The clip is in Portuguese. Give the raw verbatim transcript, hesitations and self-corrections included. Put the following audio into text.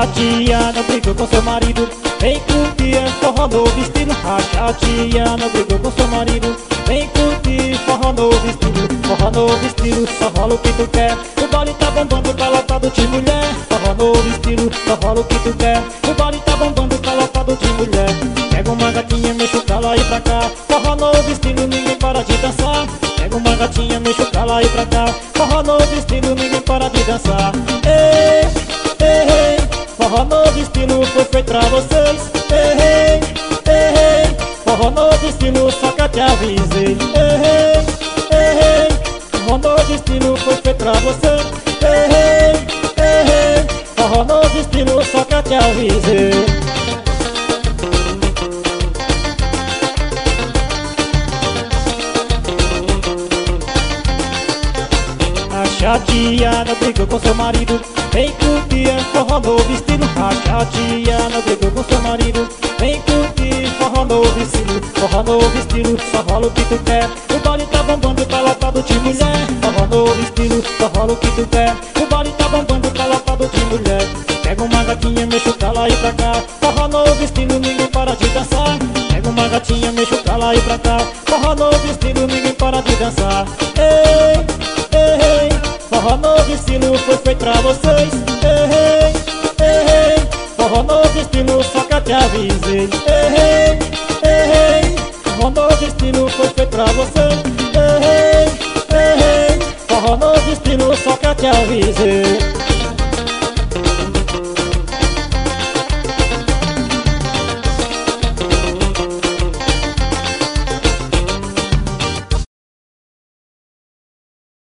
chateada, brigou com seu marido, vem curtir forró novo estilo. A chateada, brigou com seu marido, vem curtir forró novo estilo. Forró novo estilo, só rola o que tu quer. O baile tá bombando, tá lotado de mulher. Forró novo estilo, só rola o que tu quer. O baile tá bombando, tá lotado de mulher. Pega uma gatinha, mexe pra lá e pra cá. Forró novo estilo, ninguém para de dançar. Pega uma gatinha, mexe pra lá e pra cá. Forró novo estilo, ninguém para de dançar. Ei, ei, ei, forró novo estilo foi feito pra vocês. Ei, ei, ei, forró novo estilo, só que eu te avisei. Ei, ei, ei, forró novo estilo foi feito pra você. Ei, ei, ei, forró novo estilo, só que eu te avisei. Chateada, brigou com seu marido, vem curtir forró novo estilo. A chateada, brigou com seu marido, vem curtir forró novo estilo. Forró novo estilo, só rola o que tu quer. O baile tá bombando, tá lotado de mulher. Forró novo estilo, só rola o que tu quer. O baile tá bombando, tá lotado de mulher. Pega uma gatinha, mexe pra lá e pra cá. Forró novo estilo, ninguém para de dançar. Pega uma gatinha, mexe pra lá e pra cá. Forró novo estilo, ninguém para de dançar. Ei, ei, ei, forró novo estilo foi feito pra vocês. Ei, ei, ei, forró novo estilo, só que eu te avisei. Ei, ei, ei, forró novo estilo foi feito pra vocês. Ei, ei, ei, forró novo estilo, só que eu te avisei.